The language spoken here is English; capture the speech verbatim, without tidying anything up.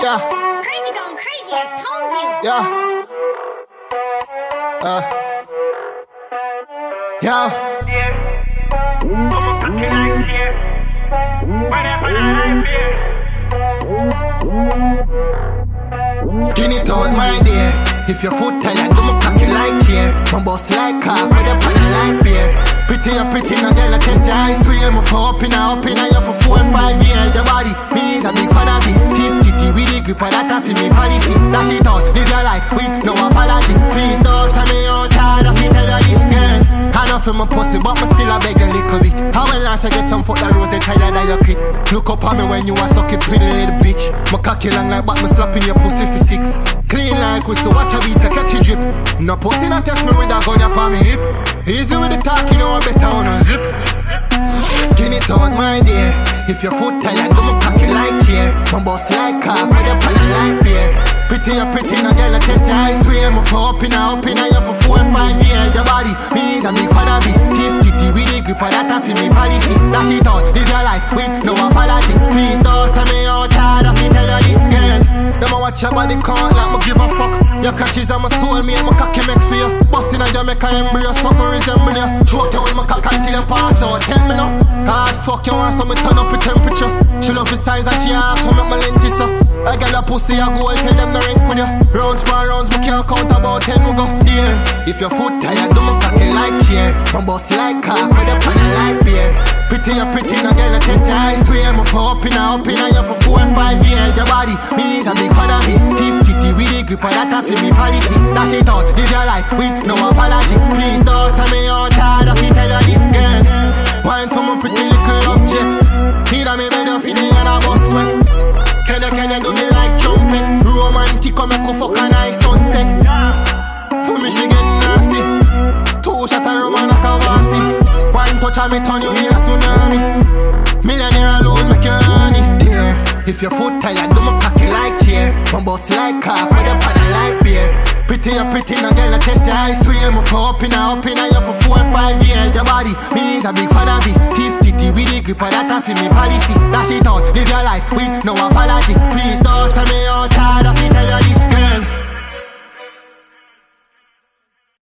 Yeah. Crazy going crazy, I told you. Yeah. Uh. Yeah. Skinny toad, my dear. If your foot tired, do my cocky like chair. My boss like cock, with a pan like beer. Pretty or pretty, no girl, I test your eyes. Swear, I'm for up in a up in a year for four or five years. Your body, me is a big fan of it. fifty with the grip, and that's for me policy. Dash it out, live your life with no apology. Please don't send me out hard, I feel tell you this girl. I know for my pussy, but me still a beg a little bit. How when last I get some foot that rose, they tired of your clip. Look up at me when you are sucking pretty little bitch. My cocky long like but me slapping your pussy for six. Clean like whistle, watch a beat, I catch a drip. No pussy not test me with a gun up on me hip. Easy with the talk, you know I better on a zip. Skinny toad, my dear. If your foot tired, do my cocky like chair. My boss like cock, with a pan like beer. Pretty or pretty, no girl, I test your eyes. Swear, I'm for up in a up in a year for four or five years. Your body, me is a big fan of it. fifty with the grip, and that's for me policy. Dash it out, live your life with no apology. Please don't send me out hard, I feel tell you this girl. Them a watch your body count like me give a fuck. Your catches on my soul, me and my cocky make for you. Bustin' on you, make a embryo, something resemble you. Choke you with my cock until you pass out. Tell me now, hard fuck you want some me turn up the temperature. She love the size and she asks for make my lentis so. I got a pussy a gold, tell them no rank with you. Rounds for rounds, we can't count about ten we go. Yeah, if your foot tired, do my cocky like chair. My boss like cock, with a pan like beer. Pretty or pretty, no girl, I test your eyes. Swear, I'm for up in a up in a year for four or five years. Your body, me is a big fan of it. fifty with the grip, and that's for me policy. Dash it out, live your life with no apology. Please don't send me out hard, I feel tell you this girl. Wine for my pretty little object. Either me bed off it and I bust sweat. Can you, can you do me like trumpet? Romantic, come make you fuck a nice sunset. For me she get nasty. Two shot of rum and a kawasi. One touch of me turn you in a tsunami. Millionaire alone make you honey. Dear, if your foot tired, do my cocky like chair. My boss like cock, with a pan like beer. Pretty or pretty, no girl, I test your eyes. Swear, I'm for up in a up in a year for four or five years. Your body, me is a big fan of it. fifty with the grip, and that's for me policy. Dash it out, live your life with no apology. Please don't send me out hard, I feel tell you this